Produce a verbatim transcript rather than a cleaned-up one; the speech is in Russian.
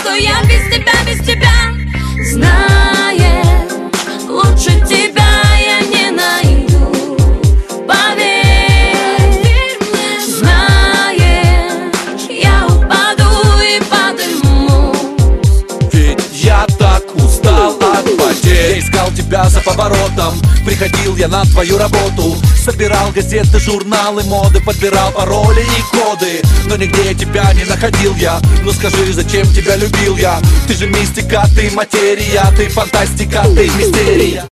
что я без тебя, без тебя. Знаешь, лучше тебя я не найду, поверь. Знаешь, я упаду и подымусь. Ведь я так устал от потерь. Искал тебя за поворотом, приходил я на твою работу, собирал газеты, журналы, моды, подбирал пароли и коды. Но нигде тебя не находил я. Ну скажи, зачем тебя любил я? Ты же мистика, ты материя, ты фантастика, ты мистерия.